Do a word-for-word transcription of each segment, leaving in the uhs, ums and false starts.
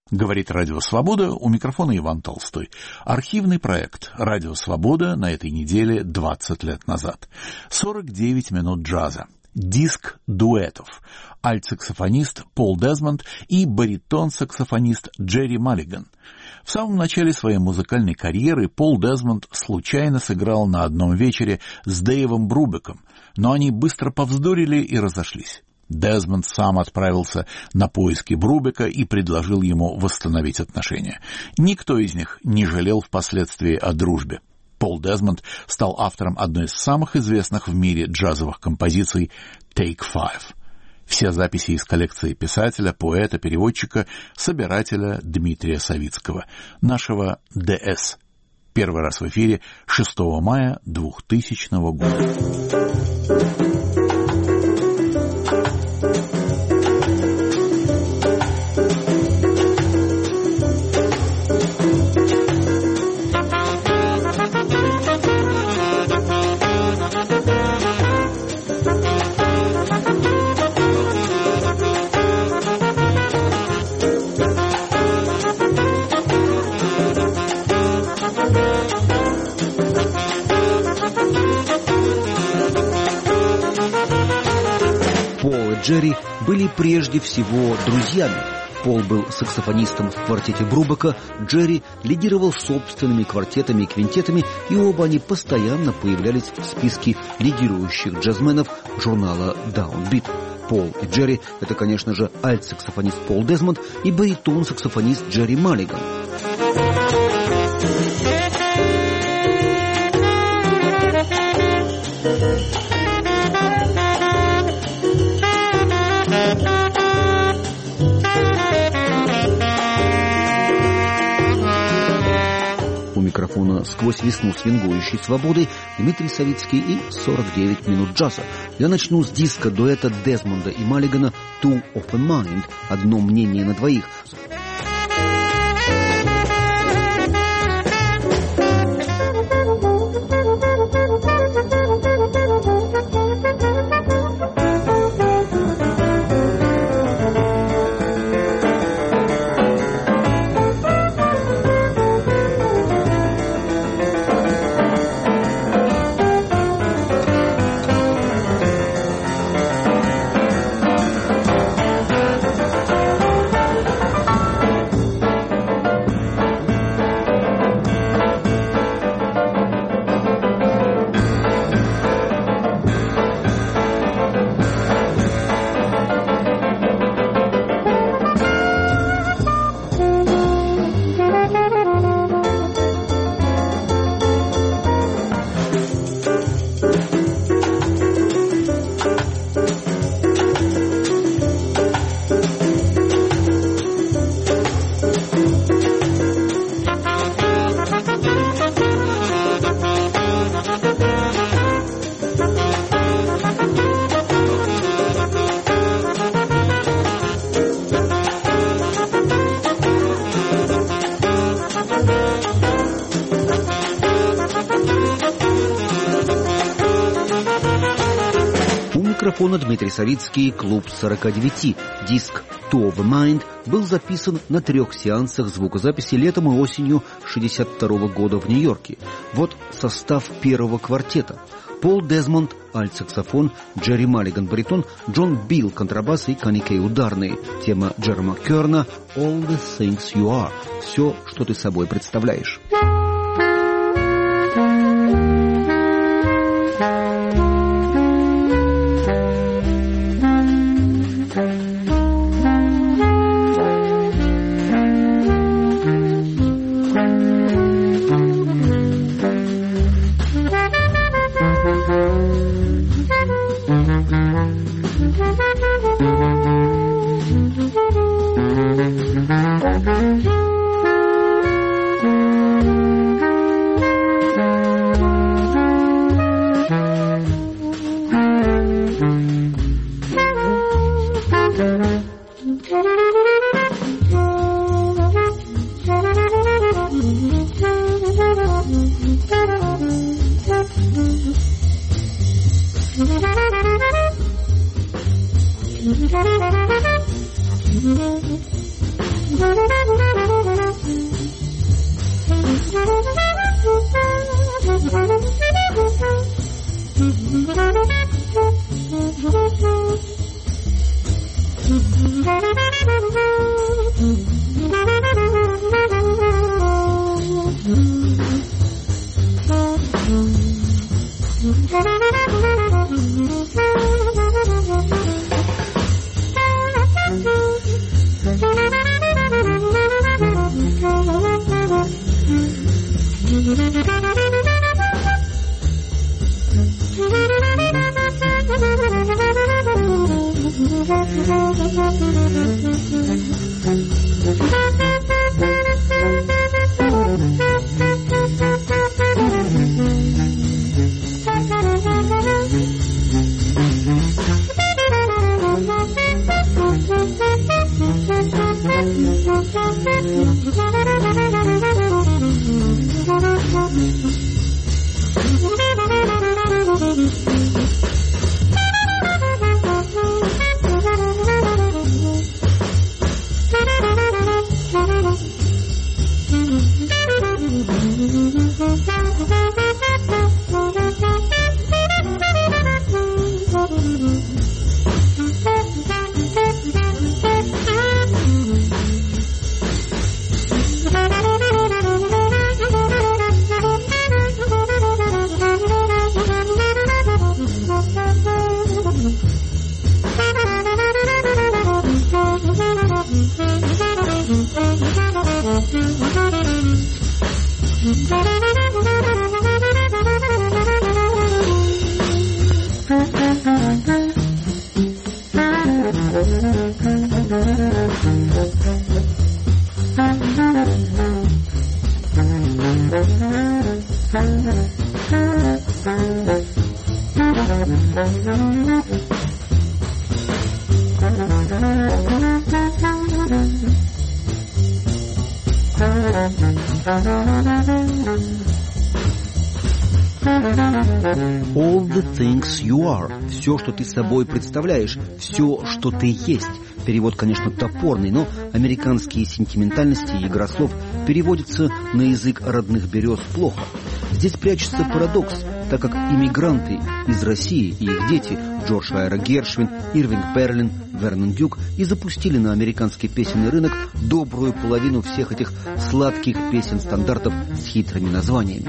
Говорит Радио Свобода, у микрофона Иван Толстой. Архивный проект Радио Свобода на этой неделе двадцать лет назад. сорок девять минут джаза. Диск дуэтов. Альт-саксофонист Пол Дезмонд и баритон-саксофонист Джерри Маллиган. В самом начале своей музыкальной карьеры Пол Дезмонд случайно сыграл на одном вечере с Дэйвом Брубеком, но они быстро повздорили и разошлись. Дезмонд сам отправился на поиски Брубека и предложил ему восстановить отношения. Никто из них не жалел впоследствии о дружбе. Пол Дезмонд стал автором одной из самых известных в мире джазовых композиций «Take Five». Все записи из коллекции писателя, поэта, переводчика, собирателя Дмитрия Савицкого, нашего ДС. Первый раз в эфире шестого мая двухтысячного года. Джерри были прежде всего друзьями. Пол был саксофонистом в квартете Брубека, Джерри лидировал собственными квартетами и квинтетами, и оба они постоянно появлялись в списке лидирующих джазменов журнала Downbeat. Пол и Джерри — это, конечно же, альт-саксофонист Пол Дезмонд и баритон-саксофонист Джерри Маллиган. У микрофона «Сквозь весну свингующей свободы» Дмитрий Савицкий и сорок девять минут джаза. Я начну с диска дуэта Дезмонда и Маллигана «Two of a Mind» — «Одно мнение на двоих». Дмитрий Савицкий, клуб сорока девяти. Диск «Two of a Mind» был записан на трех сеансах звукозаписи летом и осенью шестьдесят второго года в Нью-Йорке. Вот состав первого квартета. Пол Дезмонд — альт-саксофон, Джерри Маллиган — баритон, Джон Билл — контрабас и Конни Кей — ударные. Тема Джерома Керна «All the things you are» — все, что ты собой представляешь. Thank you. All the things you are. Все, что ты собой представляешь, все, что ты есть. Перевод, конечно, топорный, но американские сентиментальности и игра слов переводятся на язык родных берез плохо. Здесь прячется парадокс, так как иммигранты из России и их дети Джордж Райера Гершвин, Ирвинг Берлин, Вернон Дюк и запустили на американский песенный рынок добрую половину всех этих сладких песен-стандартов с хитрыми названиями.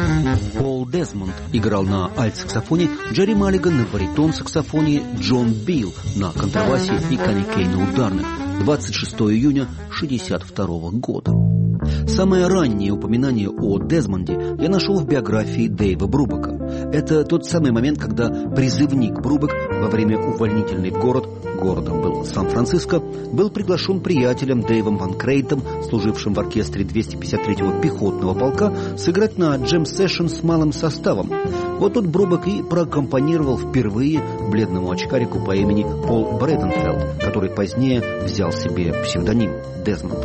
Пол Дезмонд играл на альт-саксофоне, Джерри Маллиган на баритон-саксофоне, Джон Билл на контрабасе и Канни Кейн на ударных. двадцать шестого июня шестьдесят второго года. Самое раннее упоминание о Дезмонде я нашел в биографии Дэйва Брубека. Это тот самый момент, когда призывник Брубек во время увольнительной в город, городом был Сан-Франциско, был приглашен приятелем Дэйвом Ван Крейтом, служившим в оркестре двести пятьдесят третьего пехотного полка, сыграть на джем-сессион с малым составом. Вот тут Брубек и проаккомпанировал впервые бледному очкарику по имени Пол Брэденфелд, который позднее взял себе псевдоним Дезмонд.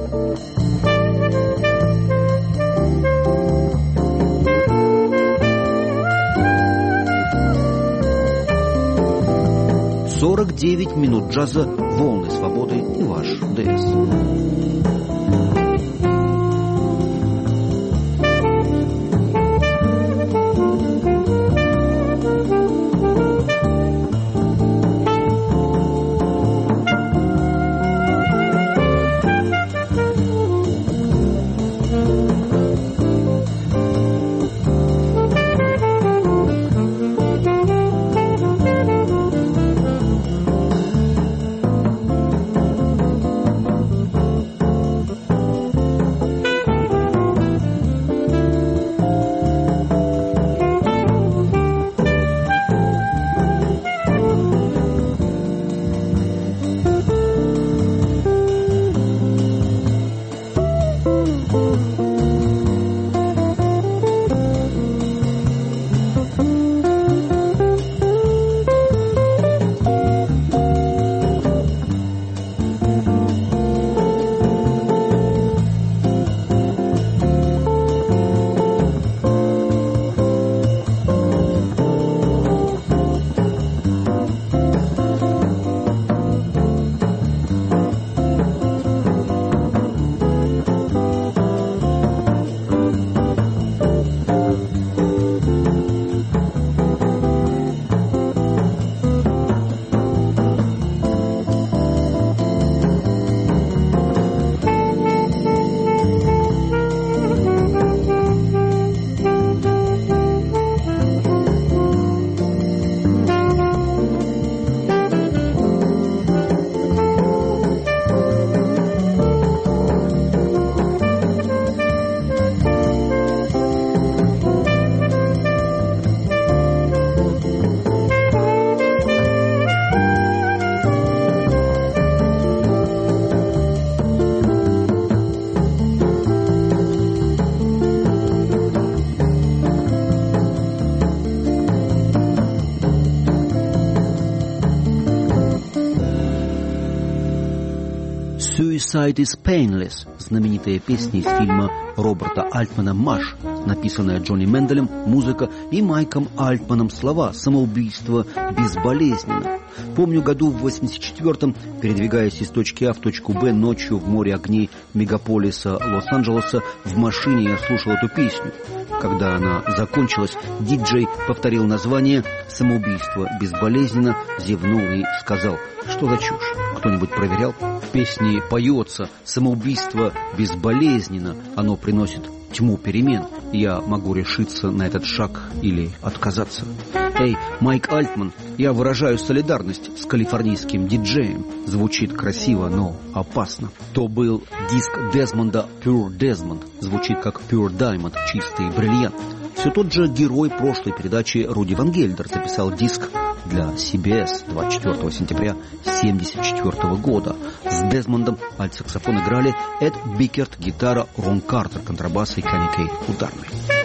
сорок девять минут джаза, волны свободы и ваш ДС. Suicide is Painless, знаменитая песня из фильма Роберта Альтмана «Маш», написанная Джонни Менделем, музыка, и Майком Альтманом слова «Самоубийство безболезненно». Помню, году в восемьдесят четвёртом, передвигаясь из точки А в точку Б ночью в море огней мегаполиса Лос-Анджелеса, в машине я слушал эту песню. Когда она закончилась, диджей повторил название «Самоубийство безболезненно», зевнул и сказал: «Что за чушь? Кто-нибудь проверял? В песне поется «Самоубийство безболезненно», оно приносит тьму перемен. Я могу решиться на этот шаг или отказаться». Эй, Майк Альтман, я выражаю солидарность с калифорнийским диджеем. Звучит красиво, но опасно. То был диск Дезмонда Pure Desmond. Звучит как Pure Diamond, чистый бриллиант. Все тот же герой прошлой передачи Руди Ван Гельдер записал диск для си би эс двадцать четвёртого сентября семьдесят четвёртого года. С Дезмондом альт-саксофон играли Эд Бикерт, гитара, Рон Картер, контрабас и Кенни Кей, ударный.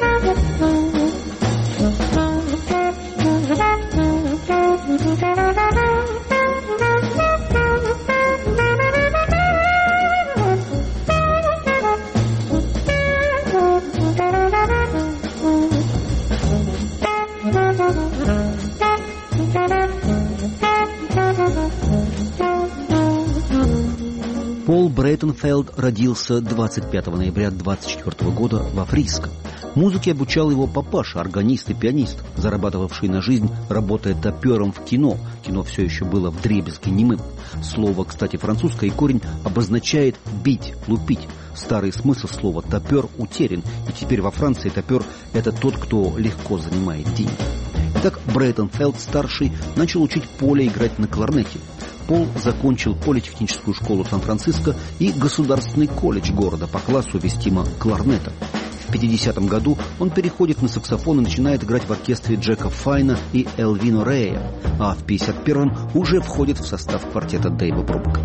Пол Брейтенфелд родился двадцать пятого ноября двадцать четвёртого года во Фриско. Музыке обучал его папаша, органист и пианист, зарабатывавший на жизнь, работая топером в кино. Кино все еще было вдребезги немым. Слово, кстати, французское, и корень обозначает «бить», «лупить». Старый смысл слова «топер» утерян, и теперь во Франции топер – это тот, кто легко занимает деньги. Итак, Брейтенфелд-старший начал учить Поля играть на кларнете. Пол закончил политехническую школу Сан-Франциско и государственный колледж города по классу вестима кларнета. В пятидесятом году он переходит на саксофон и начинает играть в оркестре Джека Файна и Элвино Рея, а в пятьдесят первом уже входит в состав квартета Дэйва Брубека.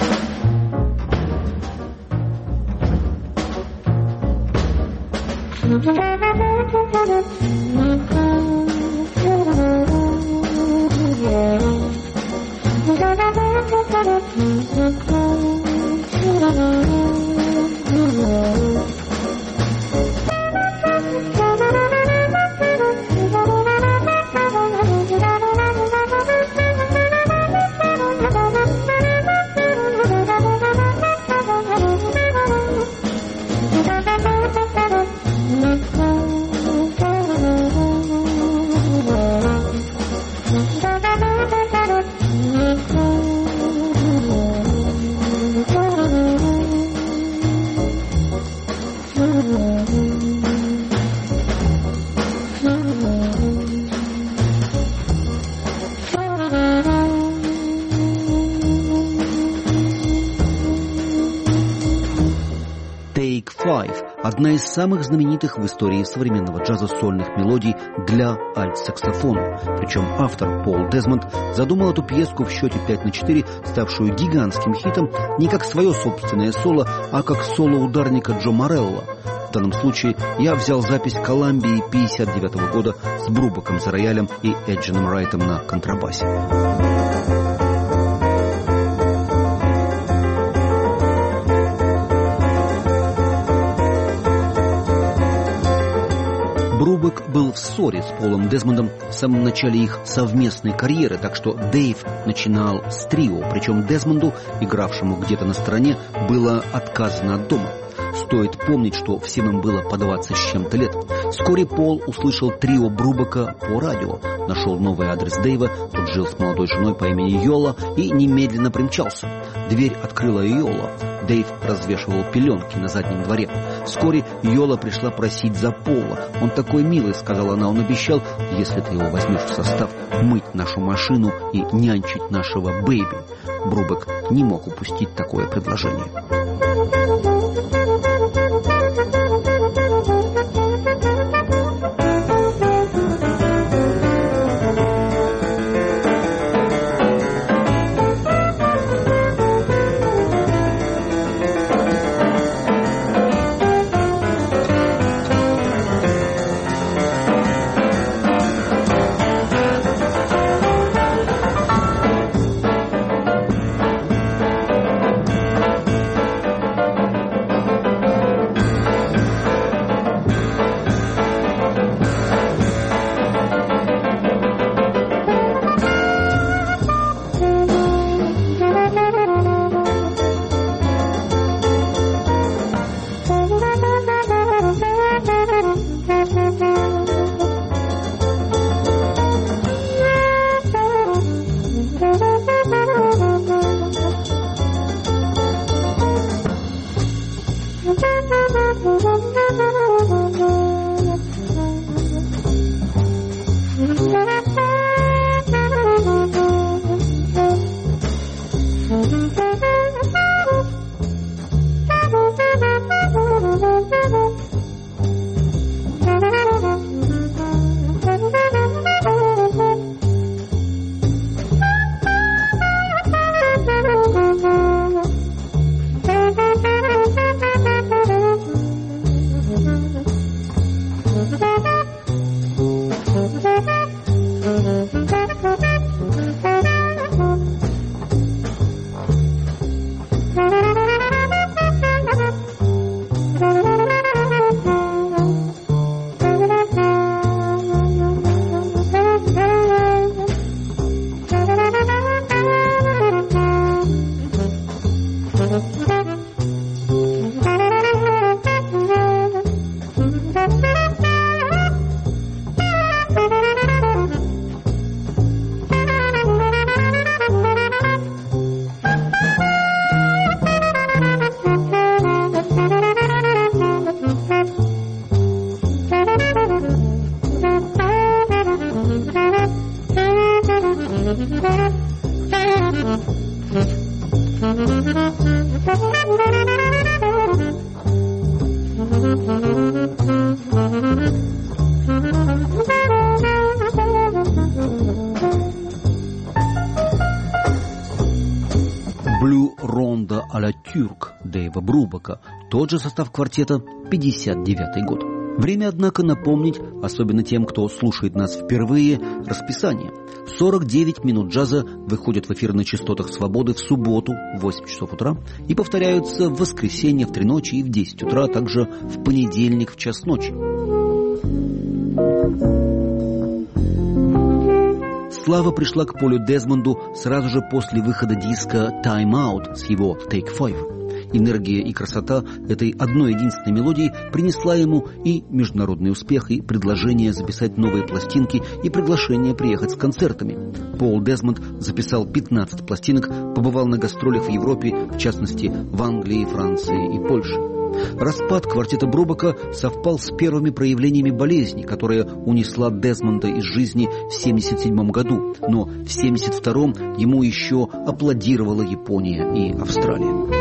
Одна из самых знаменитых в истории современного джаза сольных мелодий для альт-саксофона. Причем автор Пол Дезмонд задумал эту пьеску в счете пять на четыре, ставшую гигантским хитом, не как свое собственное соло, а как соло ударника Джо Морелло. В данном случае я взял запись Колумбии пятьдесят девятого года с Брубеком за роялем и Эджином Райтом на контрабасе. Брубек был в ссоре с Полом Дезмондом в самом начале их совместной карьеры, так что Дэйв начинал с трио, причем Дезмонду, игравшему где-то на стороне, было отказано от дома. Стоит помнить, что всем им было по двадцать с чем-то лет. Вскоре Пол услышал трио Брубека по радио, нашел новый адрес Дэйва, тот жил с молодой женой по имени Йола, и немедленно примчался. Дверь открыла Йола. Дэйв развешивал пеленки на заднем дворе. Вскоре Йола пришла просить за Пола. «Он такой милый», — сказала она, — «он обещал, если ты его возьмешь в состав, мыть нашу машину и нянчить нашего бэйби». Брубек не мог упустить такое предложение. Blue Ronda à la Turque Дэйва Брубака, тот же состав квартета, пятьдесят девятый год. Время, однако, напомнить, особенно тем, кто слушает нас впервые, расписание. сорок девять минут джаза выходят в эфир на частотах «Свободы» в субботу в восемь часов утра и повторяются в воскресенье в три ночи и в десять утра, а также в понедельник в час ночи. Слава пришла к Полю Дезмонду сразу же после выхода диска «Time Out» с его «Take Five». Энергия и красота этой одной единственной мелодии принесла ему и международный успех, и предложение записать новые пластинки, и приглашение приехать с концертами. Пол Дезмонд записал пятнадцать пластинок, побывал на гастролях в Европе, в частности в Англии, Франции и Польше. Распад квартета Брубака совпал с первыми проявлениями болезни, которая унесла Дезмонда из жизни в семьдесят седьмом году, но в семьдесят втором ему еще аплодировала Япония и Австралия.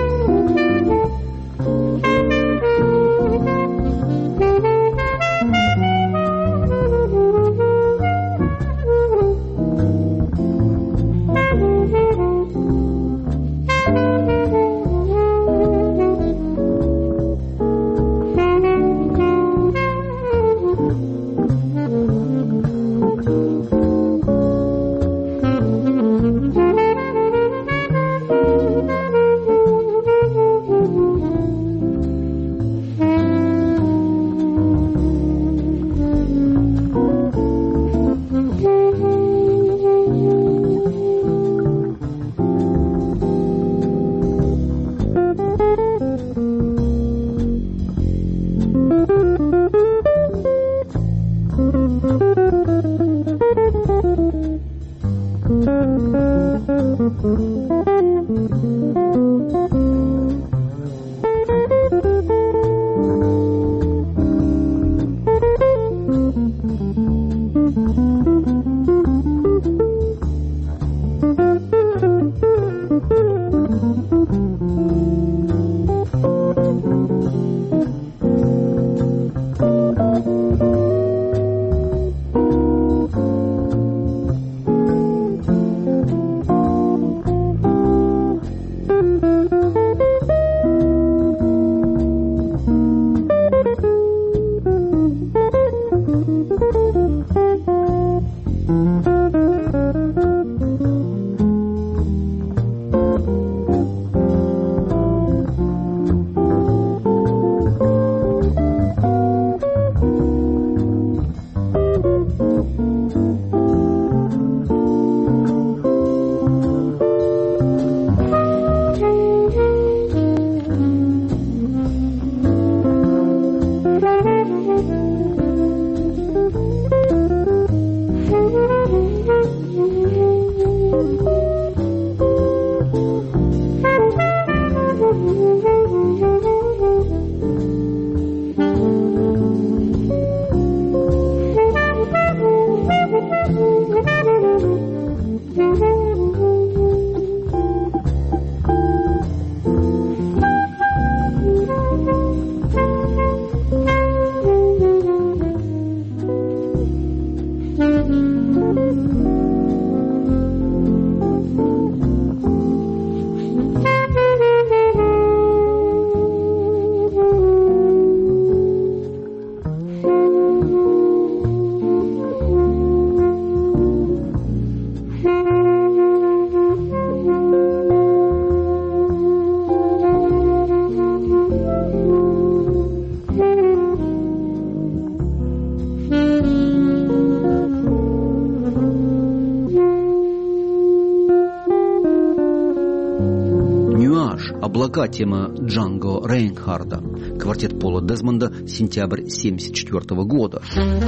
облака» тема Джанго Рейнхарда. Квартет Пола Дезмонда, сентябрь семьдесят четвёртого года.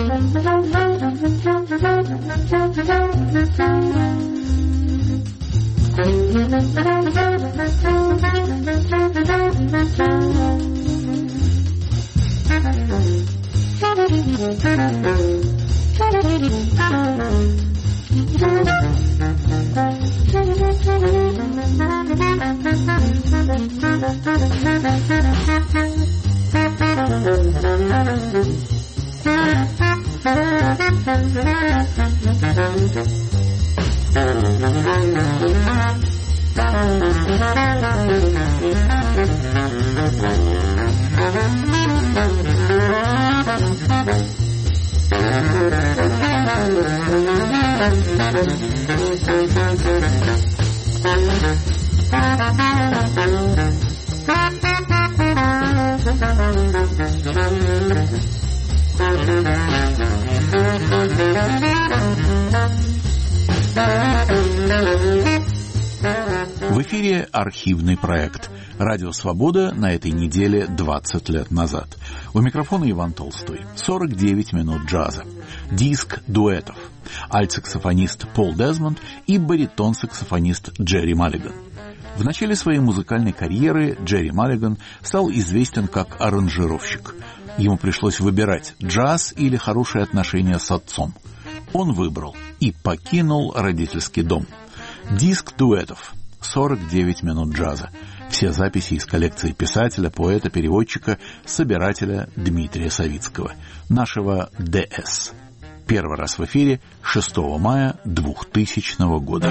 В эфире архивный проект «Радио Свобода» на этой неделе двадцать лет назад. У микрофона Иван Толстой. сорок девять минут джаза. Диск дуэтов. Альт-саксофонист Пол Дезмонд и баритон-саксофонист Джерри Маллиган. В начале своей музыкальной карьеры Джерри Маллиган стал известен как аранжировщик. Ему пришлось выбирать джаз или хорошие отношения с отцом. Он выбрал и покинул родительский дом. Диск дуэтов. сорок девять минут джаза. Все записи из коллекции писателя, поэта, переводчика, собирателя Дмитрия Савицкого, нашего ДС. Первый раз в эфире шестого мая двухтысячного года.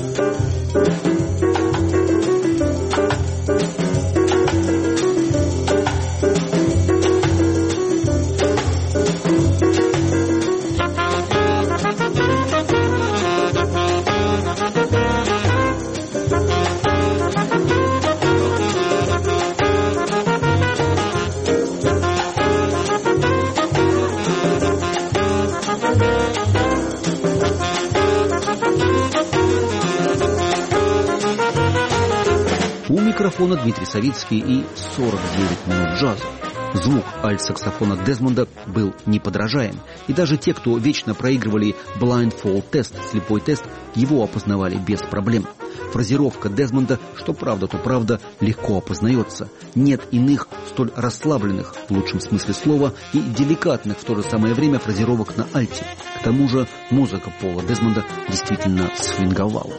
У микрофона Дмитрий Савицкий и сорок девять минут джаза. Звук альт-саксофона Дезмонда был неподражаем, и даже те, кто вечно проигрывали blindfold тест, слепой тест, его опознавали без проблем. Фразировка Дезмонда, что правда, то правда, легко опознается. Нет иных столь расслабленных, в лучшем смысле слова, и деликатных в то же самое время фразировок на альте. К тому же музыка Пола Дезмонда действительно свинговала.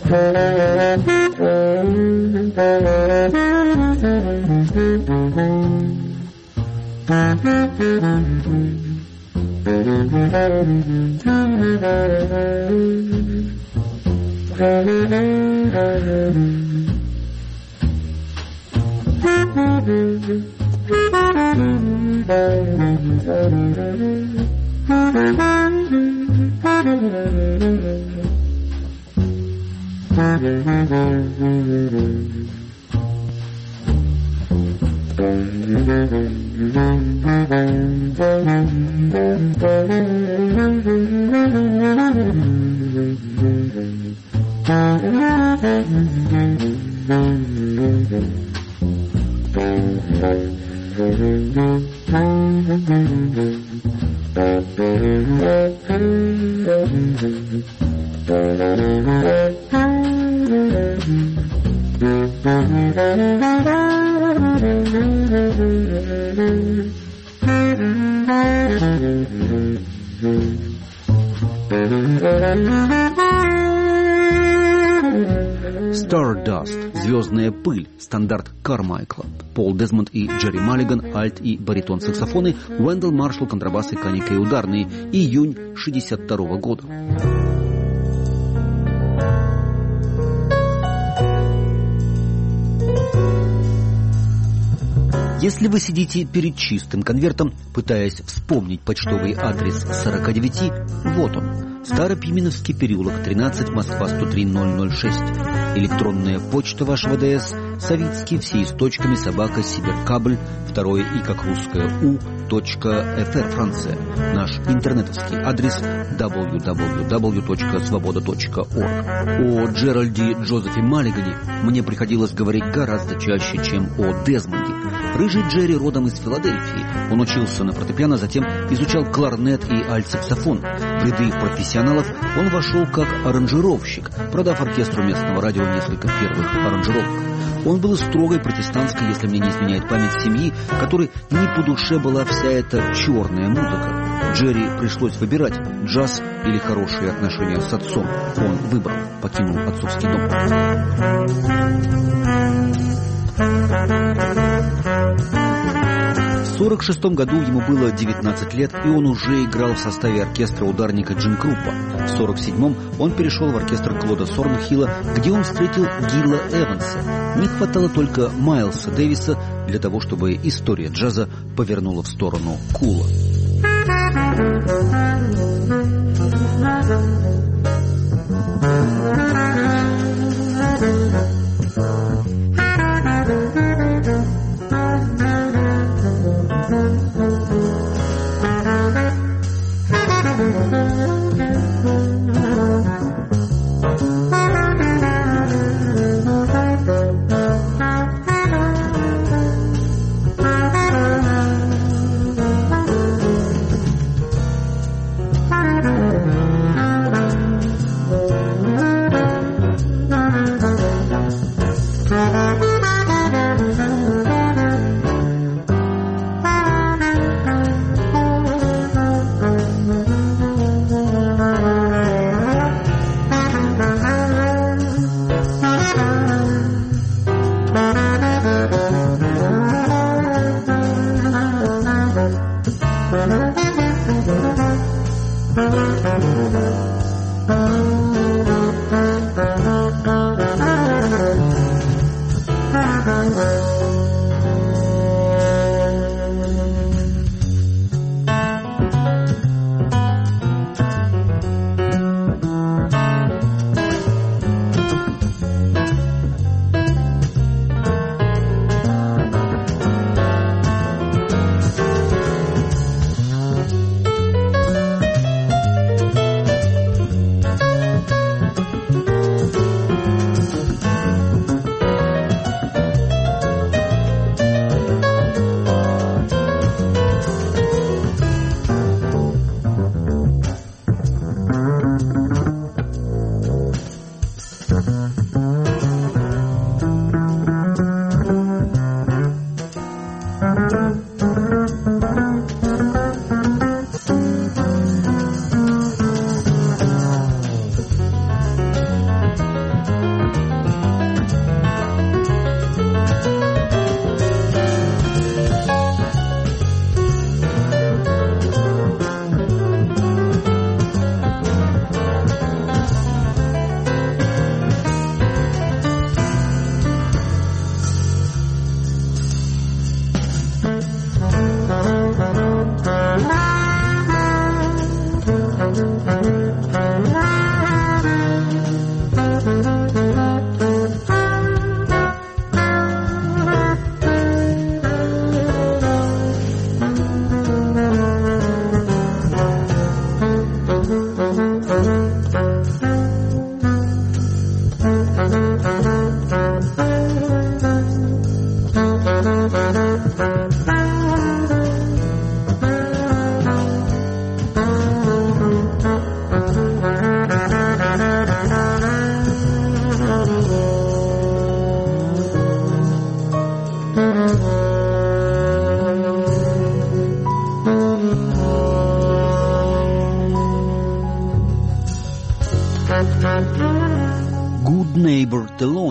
Stardust, «Звездная пыль», стандарт Кармайкла. Пол Дезмонд и Джерри Маллиган, альт и баритон-саксофоны, Уэндell Маршалл, контрабасы, Каника и ударные. Июнь шестьдесят второго года. Если вы сидите перед чистым конвертом, пытаясь вспомнить почтовый адрес сорок девять, вот он. Старопименовский переулок, тринадцать, Москва, сто три ноль ноль шесть. Электронная почта вашего ДС, Савицкий, все с точками, собака, Сибиркабль, второе и как русское У, точка ФР, Франция. Наш интернетовский адрес дабл ю дабл ю дабл ю точка свобода точка орг. О Джеральде Джозефе Маллигане мне приходилось говорить гораздо чаще, чем о Дезмонде. Рыжий Джерри родом из Филадельфии. Он учился на фортепиано, затем изучал кларнет и альт-саксофон. В ряды профессионалов он вошел как аранжировщик, продав оркестру местного радио несколько первых аранжировок. Он был из строгой протестантской, если мне не изменяет память, семьи, которой не по душе была вся эта черная музыка. Джерри пришлось выбирать, джаз или хорошие отношения с отцом. Он выбрал, покинул отцовский дом. В сорок шестом году ему было девятнадцать лет, и он уже играл в составе оркестра ударника Джин Круппа. В сорок седьмом он перешел в оркестр Клода Сорнхилла, где он встретил Гила Эванса. Не хватало только Майлса Дэвиса для того, чтобы история джаза повернула в сторону Кула.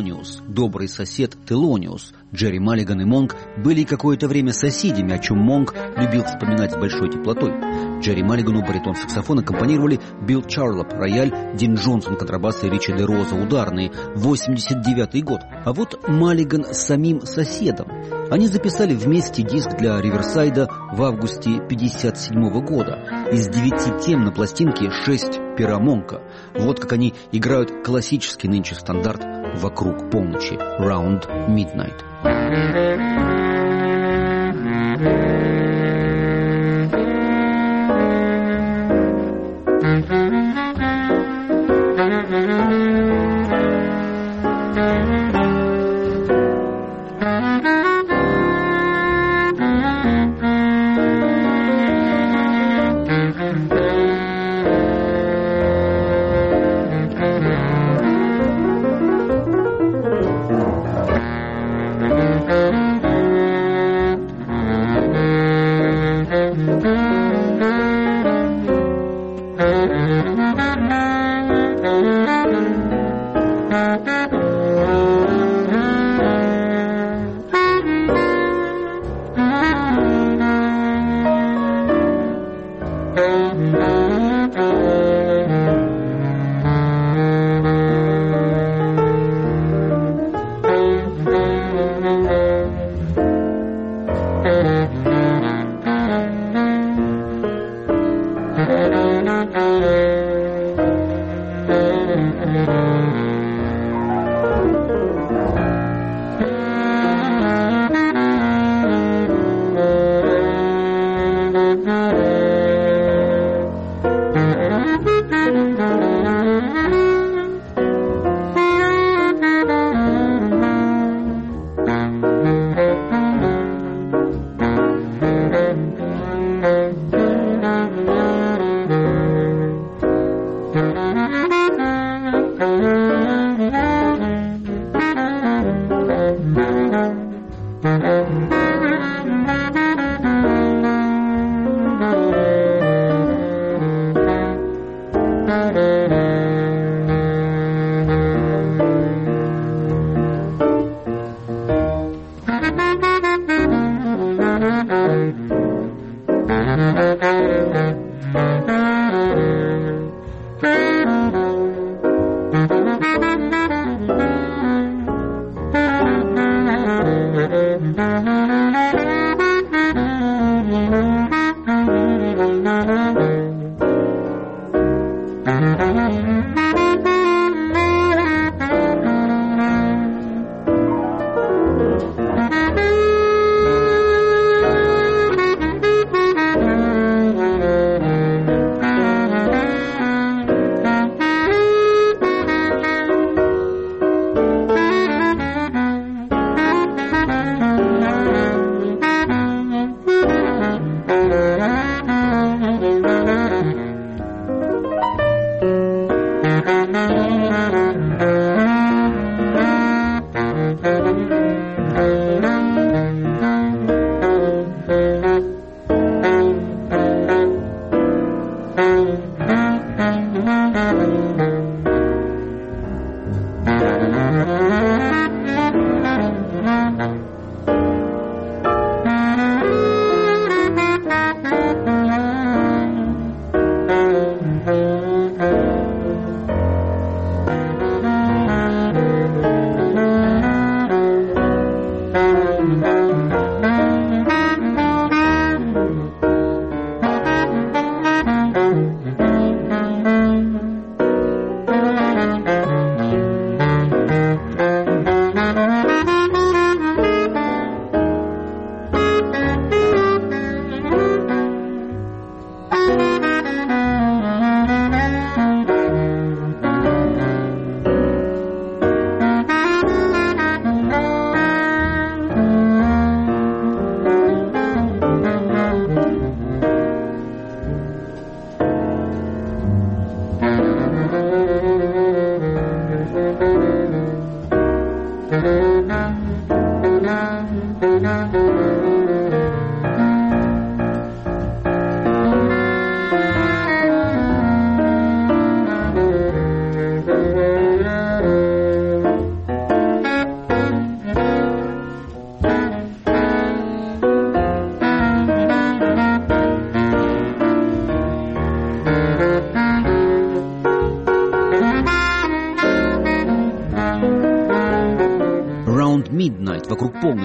Полониус, добрый сосед Телониус. Джерри Маллиган и Монк были какое-то время соседями, о чем Монк любил вспоминать с большой теплотой. Джерри Маллигану баритон-саксофон аккомпанировали Билл Чарлоп, рояль, Дин Джонсон, контрабасы и Ричи де Роза, ударные, восемьдесят девятый год. А вот Маллиган с самим соседом. Они записали вместе диск для Риверсайда в августе пятьдесят седьмого года. Из девяти тем на пластинке шесть пера Монка. Вот как они играют классический нынче стандарт «Вокруг полночи» — «Round Midnight».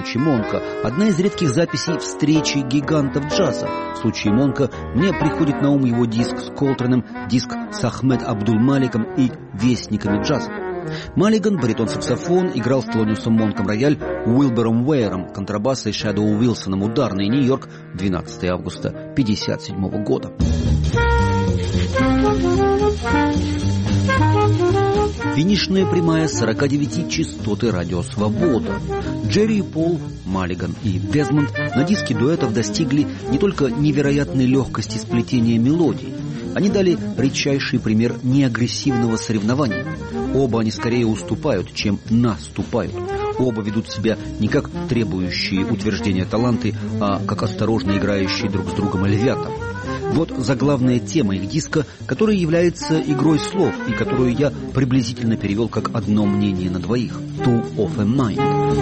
случае Монка – одна из редких записей встречи гигантов джаза. В случае Монка мне приходит на ум его диск с Колтраном, диск с Ахмед Абдул-Маликом и вестниками джаза. Маллиган, баритон-саксофон, играл с Телониусом Монком рояль, Уилбером Уэйером, контрабас и Шэдоу Уилсоном ударный, Нью-Йорк, двенадцатого августа тысяча девятьсот пятьдесят седьмого года. Финишная прямая сорок девять частоты радио «Свобода». Джерри и Пол, Маллиган и Дезмонд на диске дуэтов достигли не только невероятной легкости сплетения мелодий, они дали редчайший пример неагрессивного соревнования. Оба они скорее уступают, чем наступают. Оба ведут себя не как требующие утверждения таланты, а как осторожно играющие друг с другом львята. Вот заглавная тема их диска, которая является игрой слов и которую я приблизительно перевел как «одно мнение на двоих» – «Two of a Mind».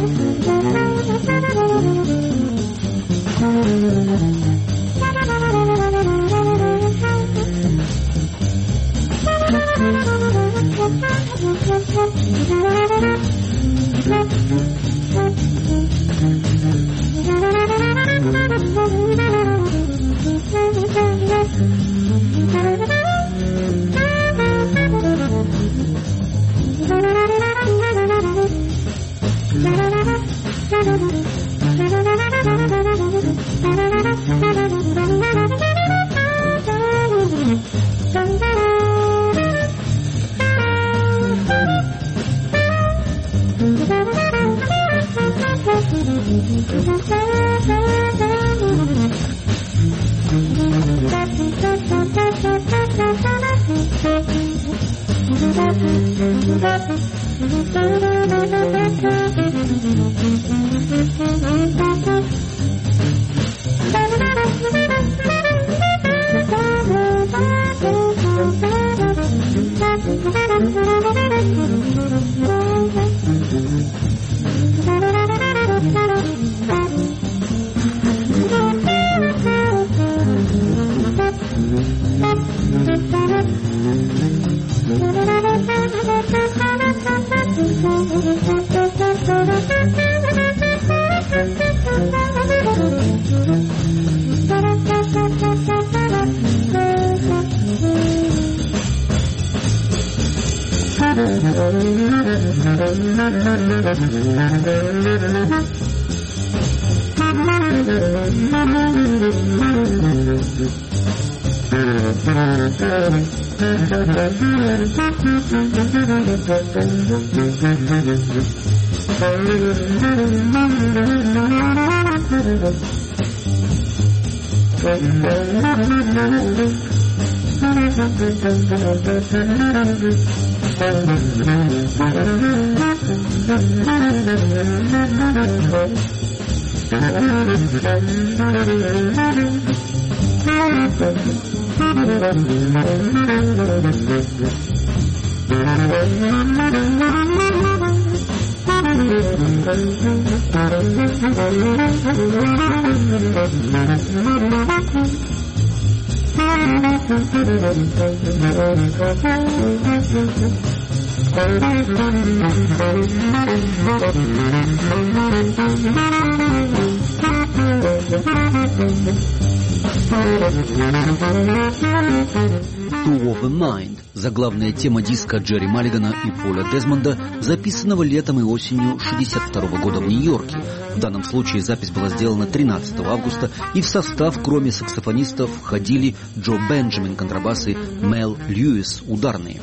«Two of a Mind» – заглавная тема диска Джерри Маллигана и Поля Дезмонда, записанного летом и осенью шестьдесят второго года в Нью-Йорке. В данном случае запись была сделана тринадцатого августа, и в состав, кроме саксофонистов, входили Джо Бенджамин, контрабасы, Мел Льюис, ударные.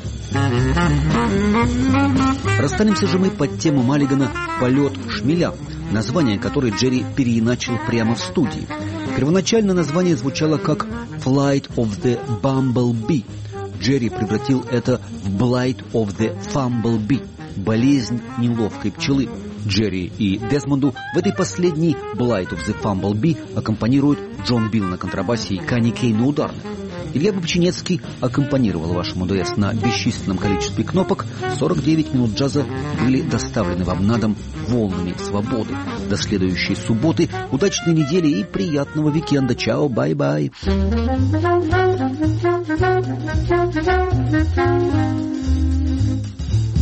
Расстанемся же мы под тему Маллигана «Полет шмеля», название которой Джерри переиначил прямо в студии. Первоначально название звучало как «Flight of the Bumblebee». Джерри превратил это в «Blight of the Fumblebee» – болезнь неловкой пчелы. Джерри и Дезмонду в этой последней «Blight of the Fumblebee» аккомпанируют Джон Билл на контрабасе и Канни Кейн на ударных. Илья Бабчинецкий аккомпанировал вашему ДС на бесчисленном количестве кнопок. сорок девять минут джаза были доставлены вам на дом волнами свободы. До следующей субботы, удачной недели и приятного викенда. Чао, бай-бай.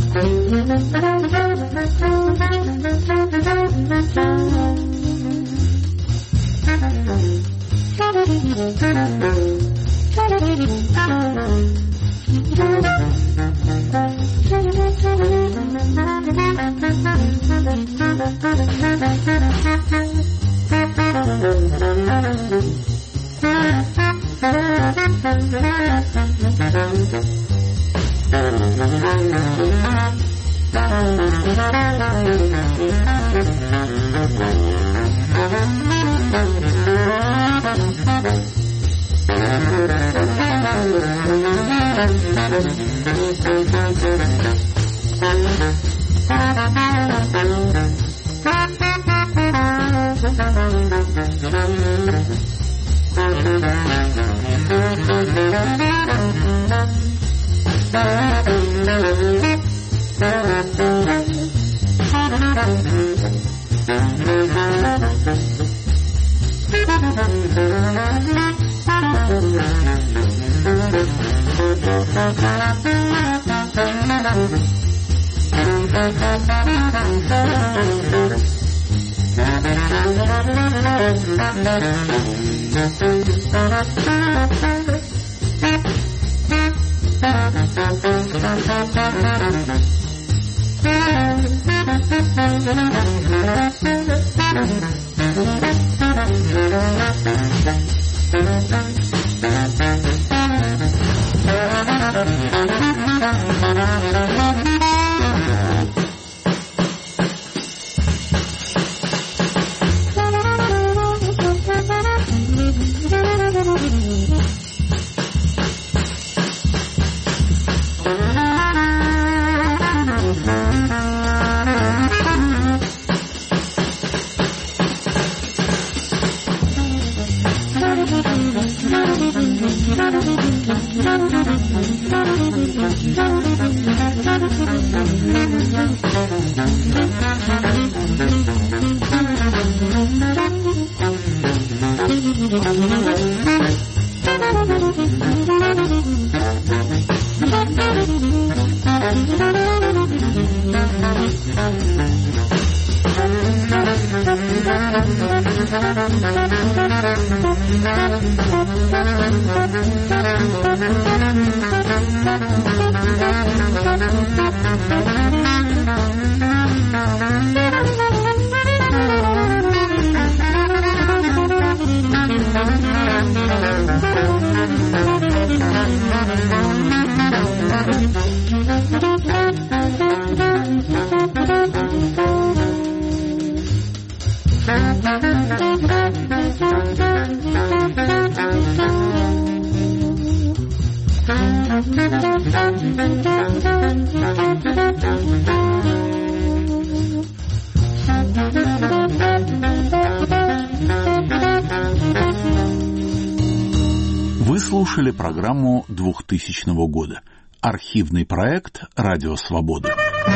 Вы слушали программу двухтысячного года. Архивный проект «Радио Свобода».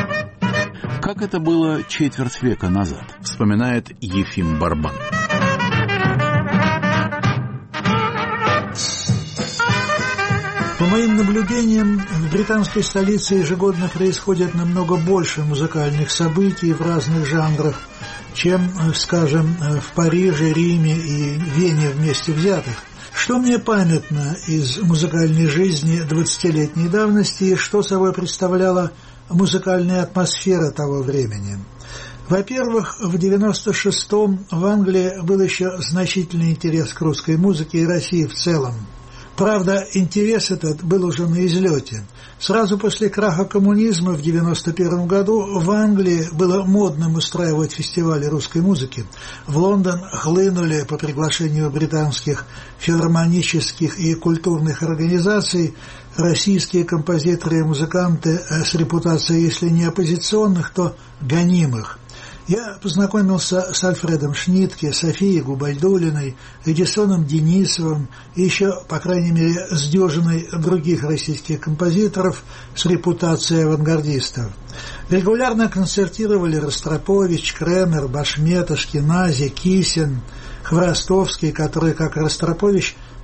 Как это было четверть века назад, вспоминает Ефим Барбан. По моим наблюдениям, в британской столице ежегодно происходит намного больше музыкальных событий в разных жанрах, чем, скажем, в Париже, Риме и Вене вместе взятых. Что мне памятно из музыкальной жизни двадцатилетней давности и что собой представляла музыкальная атмосфера того времени? Во-первых, в девяносто шестом в Англии был еще значительный интерес к русской музыке и России в целом. Правда, интерес этот был уже на излете. Сразу после краха коммунизма в девяносто первом году в Англии было модным устраивать фестивали русской музыки. В Лондон хлынули по приглашению британских филармонических и культурных организаций российские композиторы и музыканты с репутацией, если не оппозиционных, то гонимых. Я познакомился с Альфредом Шнитке, Софией Губайдуллиной, Эдисоном Денисовым и еще, по крайней мере, с дюжиной других российских композиторов с репутацией авангардистов. Регулярно концертировали Ростропович, Кремер, Башмет, Ашкенази, Кисин, Хворостовский, который, как и Ростропович,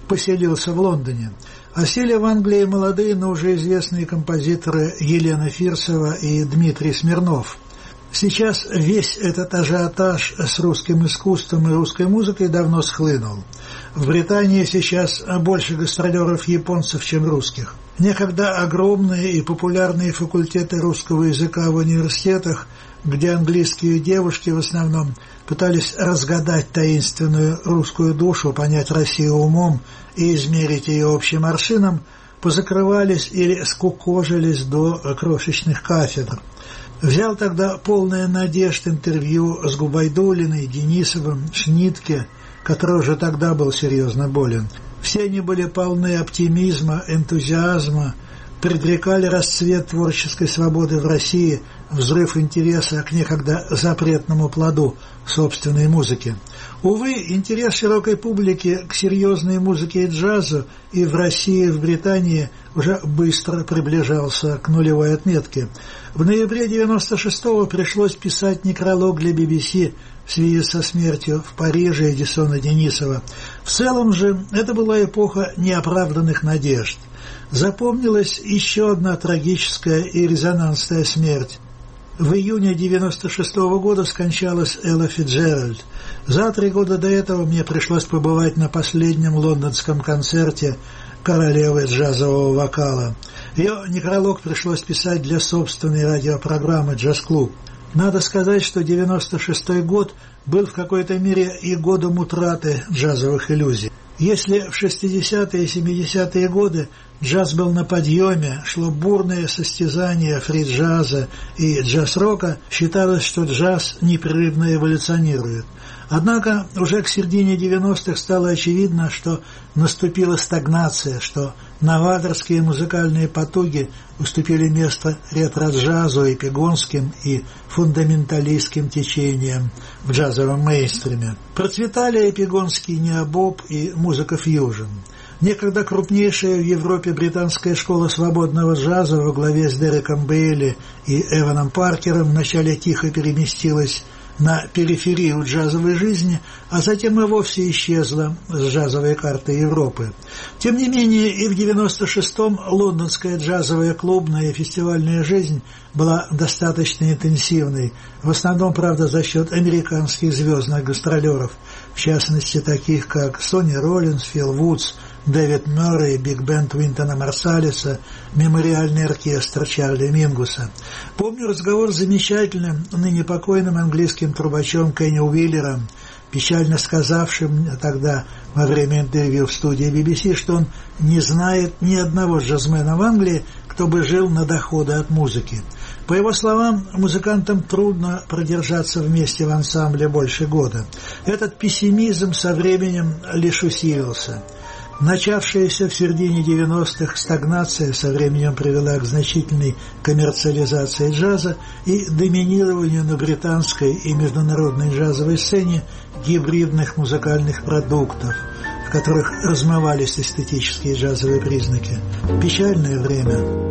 поселился в Лондоне. Осели в Англии молодые, но уже известные композиторы Елена Фирсова и Дмитрий Смирнов. Сейчас весь этот ажиотаж с русским искусством и русской музыкой давно схлынул. В Британии сейчас больше гастролеров японцев, чем русских. Некогда огромные и популярные факультеты русского языка в университетах, где английские девушки в основном пытались разгадать таинственную русскую душу, понять Россию умом и измерить ее общим аршином, позакрывались или скукожились до крошечных кафедр. Взял тогда полное надежд интервью с Губайдулиной, Денисовым, Шнитке, который уже тогда был серьезно болен. Все они были полны оптимизма, энтузиазма, предрекали расцвет творческой свободы в России, взрыв интереса к некогда запретному плоду собственной музыки. Увы, интерес широкой публики к серьезной музыке и джазу и в России, и в Британии уже быстро приближался к нулевой отметке. В ноябре девяносто шестого пришлось писать некролог для би би си в связи со смертью в Париже Эдисона Денисова. В целом же это была эпоха неоправданных надежд. Запомнилась еще одна трагическая и резонансная смерть. В июне девяносто шестого года скончалась Элла Фицджеральд. За три года до этого мне пришлось побывать на последнем лондонском концерте королевы джазового вокала. Ее некролог пришлось писать для собственной радиопрограммы «Джаз-клуб». Надо сказать, что девяносто шестой год был в какой-то мере и годом утраты джазовых иллюзий. Если в шестидесятые и семидесятые годы джаз был на подъеме, шло бурное состязание фри-джаза и джаз-рока, считалось, что джаз непрерывно эволюционирует. Однако уже к середине девяностых стало очевидно, что наступила стагнация, что новаторские музыкальные потуги уступили место ретро-джазу, эпигонским и фундаменталистским течениям в джазовом мейнстриме. Процветали эпигонский необоб и музыка фьюжн. Некогда крупнейшая в Европе британская школа свободного джаза во главе с Дереком Бейли и Эваном Паркером вначале тихо переместилась на периферию джазовой жизни, а затем и вовсе исчезла с джазовой карты Европы. Тем не менее, и в девяносто шестом лондонская джазовая клубная и фестивальная жизнь была достаточно интенсивной, в основном, правда, за счет американских звездных гастролеров, в частности, таких как Сонни Роллинс, Фил Вудс, Дэвид Мюррей, биг-бенд Уинтона Марсалиса, мемориальный оркестр Чарли Мингуса. Помню разговор с замечательным, ныне покойным английским трубачом Кенни Уиллером, печально сказавшим тогда во время интервью в студии би би си, что он не знает ни одного джазмена в Англии, кто бы жил на доходы от музыки. По его словам, музыкантам трудно продержаться вместе в ансамбле больше года. Этот пессимизм со временем лишь усилился. Начавшаяся в середине девяностых стагнация со временем привела к значительной коммерциализации джаза и доминированию на британской и международной джазовой сцене гибридных музыкальных продуктов, в которых размывались эстетические джазовые признаки. Печальное время.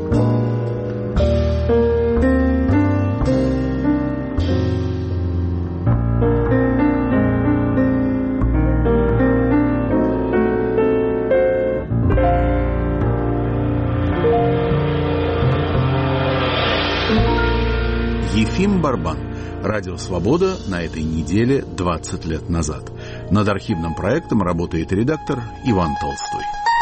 Ефим Барбан. Радио «Свобода» на этой неделе двадцать лет назад. Над архивным проектом работает редактор Иван Толстой.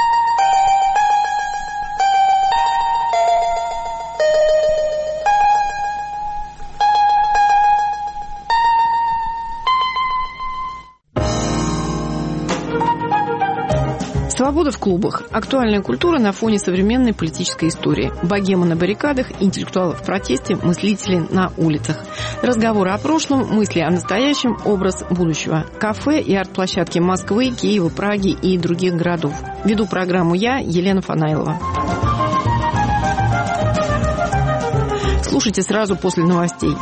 Свобода в клубах. Актуальная культура на фоне современной политической истории. Богема на баррикадах, интеллектуалы в протесте, мыслители на улицах. Разговоры о прошлом, мысли о настоящем, образ будущего. Кафе и арт-площадки Москвы, Киева, Праги и других городов. Веду программу я, Елена Фанайлова. Слушайте сразу после новостей.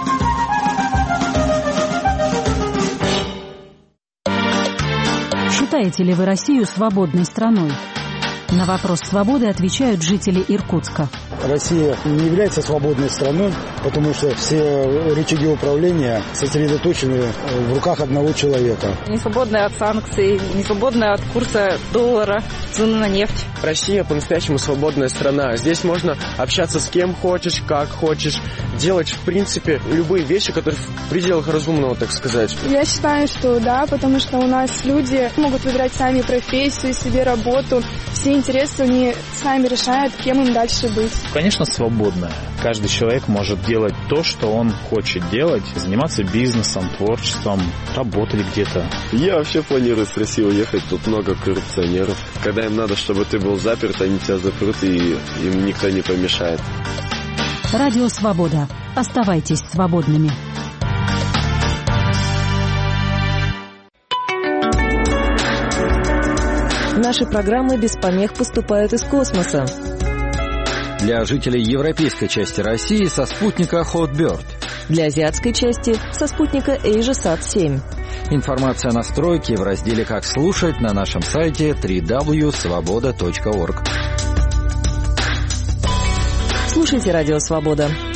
Считаете ли вы Россию свободной страной? На вопрос свободы отвечают жители Иркутска. Россия не является свободной страной, потому что все рычаги управления сосредоточены в руках одного человека. Не свободная от санкций, не свободная от курса доллара, цены на нефть. Россия по-настоящему свободная страна. Здесь можно общаться с кем хочешь, как хочешь, делать, в принципе, любые вещи, которые в пределах разумного, так сказать. Я считаю, что да, потому что у нас люди могут выбирать сами профессию, себе работу. Все интересы они сами решают, кем им дальше быть. Конечно, свободная. Каждый человек может делать то, что он хочет делать, заниматься бизнесом, творчеством, работать где-то. Я вообще планирую в Россию уехать, тут много коррупционеров. Когда им надо, чтобы ты был заперт, они тебя запрут, и им никто не помешает. Радио «Свобода». Оставайтесь свободными. Наши программы без помех поступают из космоса. Для жителей европейской части России со спутника Hotbird. Для азиатской части со спутника AsiaSat семь. Информация о настройке в разделе «Как слушать» на нашем сайте дабл-ю дабл ю дабл ю точка свобода точка орг. Слушайте «Радио Свобода».